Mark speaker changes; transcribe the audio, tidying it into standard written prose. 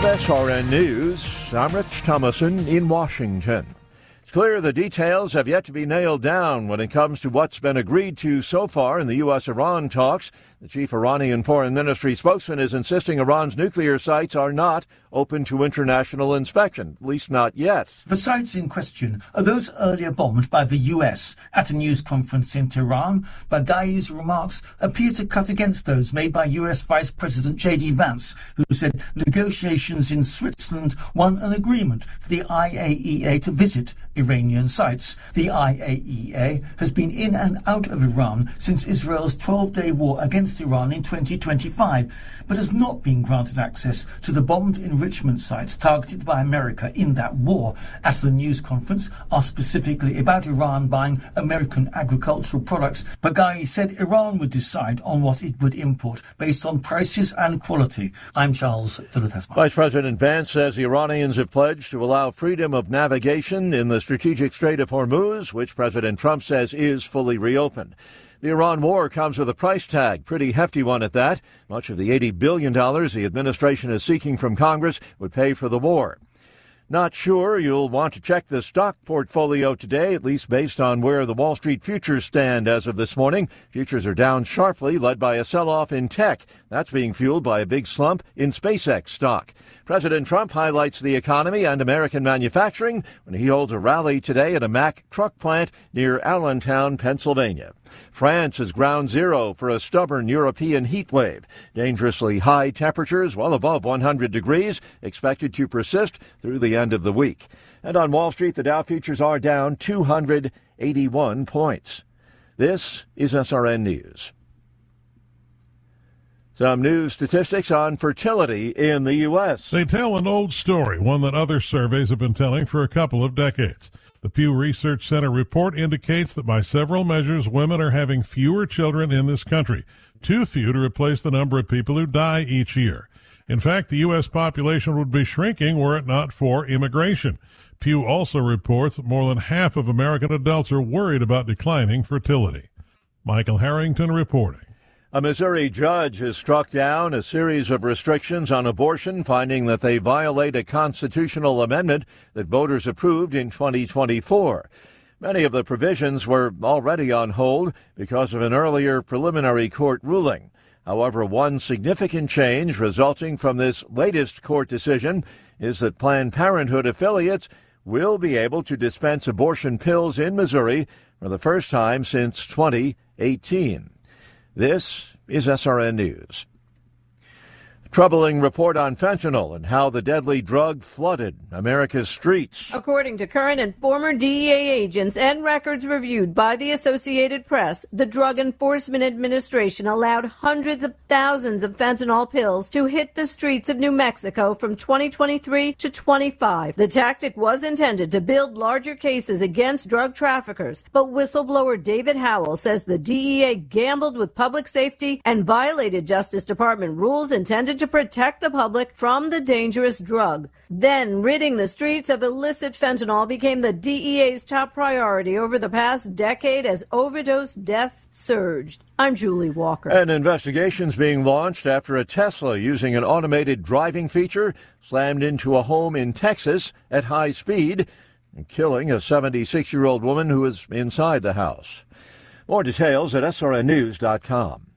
Speaker 1: SRN News, I'm Rich Thomason in Washington. It's clear the details have yet to be nailed down when it comes to what's been agreed to so far in the U.S.-Iran talks. The chief Iranian foreign ministry spokesman is insisting Iran's nuclear sites are not open to international inspection, at least not yet.
Speaker 2: The sites in question are those earlier bombed by the U.S. At a news conference in Tehran, Baghai's remarks appear to cut against those made by U.S. Vice President J.D. Vance, who said negotiations in Switzerland won an agreement for the IAEA to visit Iranian sites. The IAEA has been in and out of Iran since Israel's 12-day war against Iran in 2025, but has not been granted access to the bombed enrichment sites targeted by America in that war. At the news conference, asked specifically about Iran buying American agricultural products, Baghai said Iran would decide on what it would import based on prices and quality. I'm Charles Philotesma.
Speaker 1: Vice President Vance says the Iranians have pledged to allow freedom of navigation in the strategic Strait of Hormuz, which President Trump says is fully reopened. The Iran war comes with a price tag, pretty hefty one at that. Much of the $80 billion the administration is seeking from Congress would pay for the war. Not sure you'll want to check the stock portfolio today, at least based on where the Wall Street futures stand as of this morning. Futures are down sharply, led by a sell-off in tech. That's being fueled by a big slump in SpaceX stock. President Trump highlights the economy and American manufacturing when he holds a rally today at a Mack truck plant near Allentown, Pennsylvania. France is ground zero for a stubborn European heat wave. Dangerously high temperatures, well above 100 degrees, expected to persist through the end of the week. And on Wall Street, the Dow futures are down 281 points. This is SRN News. Some new statistics on fertility in the U.S.
Speaker 3: They tell an old story, one that other surveys have been telling for a couple of decades. The Pew Research Center report indicates that by several measures, women are having fewer children in this country, too few to replace the number of people who die each year. In fact, the U.S. population would be shrinking were it not for immigration. Pew also reports that more than half of American adults are worried about declining fertility. Michael Harrington reporting.
Speaker 1: A Missouri judge has struck down a series of restrictions on abortion, finding that they violate a constitutional amendment that voters approved in 2024. Many of the provisions were already on hold because of an earlier preliminary court ruling. However, one significant change resulting from this latest court decision is that Planned Parenthood affiliates will be able to dispense abortion pills in Missouri for the first time since 2018. This is SRN News. A troubling report on fentanyl and how the deadly drug flooded America's streets.
Speaker 4: According to current and former DEA agents and records reviewed by the Associated Press, the Drug Enforcement Administration allowed hundreds of thousands of fentanyl pills to hit the streets of New Mexico from 2023 to 25. The tactic was intended to build larger cases against drug traffickers, but whistleblower David Howell says the DEA gambled with public safety and violated Justice Department rules intended to protect the public from the dangerous drug. Then, ridding the streets of illicit fentanyl became the DEA's top priority over the past decade as overdose deaths surged. I'm Julie Walker.
Speaker 1: An investigation's being launched after a Tesla using an automated driving feature slammed into a home in Texas at high speed, killing a 76-year-old woman who was inside the house. More details at srnnews.com.